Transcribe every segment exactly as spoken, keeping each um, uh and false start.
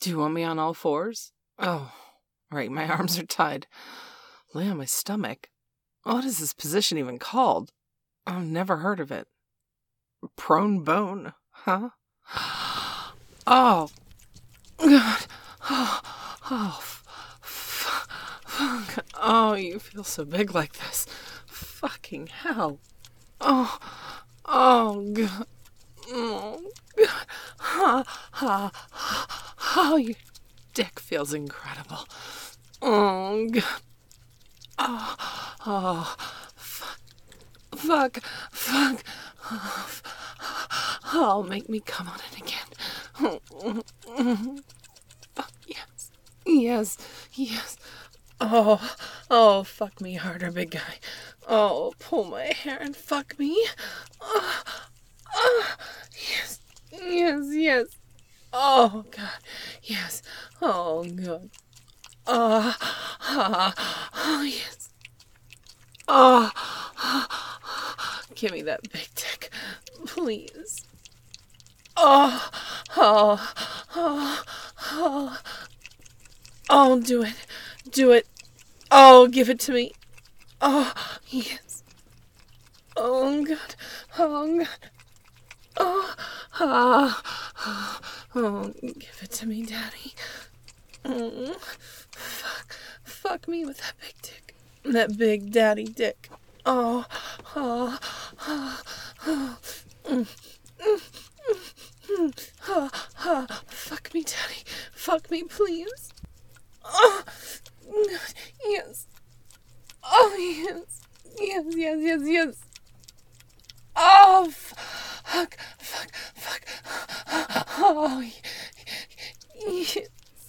Do you want me on all fours? Oh, right, my arms are tied. Lay on my stomach? What is this position even called? I've never heard of it. Prone bone, huh? Oh, God. Oh, oh, f- fuck. Oh, you feel so big like this. Fucking hell. Oh, oh, God. Oh, God. Ha, ha, ha. Oh, your dick feels incredible. Oh, God. Oh, oh, fuck, fuck, fuck. Oh, oh, make me come on it again. Fuck, yes, yes, yes. Oh, oh, fuck me harder, big guy. Oh, pull my hair and fuck me. Oh, oh, yes, yes, yes. Oh, God, yes. Oh, God. Oh, oh, oh, yes. Oh, oh, give me that big dick, please. Oh, oh, oh, oh. Oh, do it. Do it. Oh, give it to me. Oh, yes. Oh, God. Oh, God. Oh, oh, oh, oh, give it to me, Daddy. Oh, fuck. Fuck me with that big dick. That big daddy dick. Oh, oh, oh, oh. Mm, mm, mm, mm. Oh, oh. Fuck me, Daddy. Fuck me, please. Oh, yes. Oh, yes. Yes, yes, yes, yes. Oh, fuck, fuck, fuck. Oh, yes.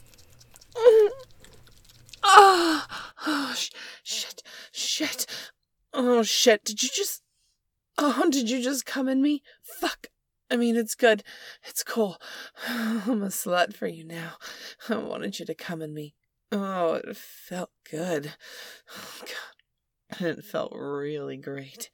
Oh, oh, sh- shit, shit. Oh, shit. Did you just... Oh, did you just come in me? Fuck. I mean, it's good. It's cool. I'm a slut for you now. I wanted you to come in me. Oh, it felt good. Oh, God. It felt really great.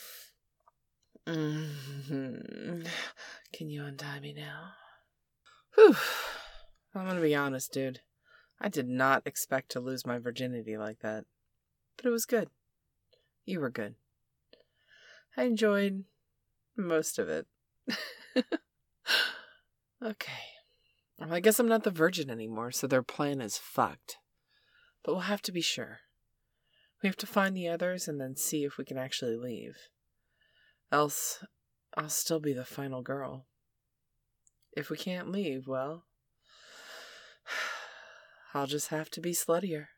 Mm-hmm. Can you untie me now? Whew. I'm gonna be honest, dude. I did not expect to lose my virginity like that. But it was good. You were good. I enjoyed most of it. Okay. Well, I guess I'm not the virgin anymore, so their plan is fucked. But we'll have to be sure. We have to find the others and then see if we can actually leave. Else, I'll still be the final girl. If we can't leave, well, I'll just have to be sluttier.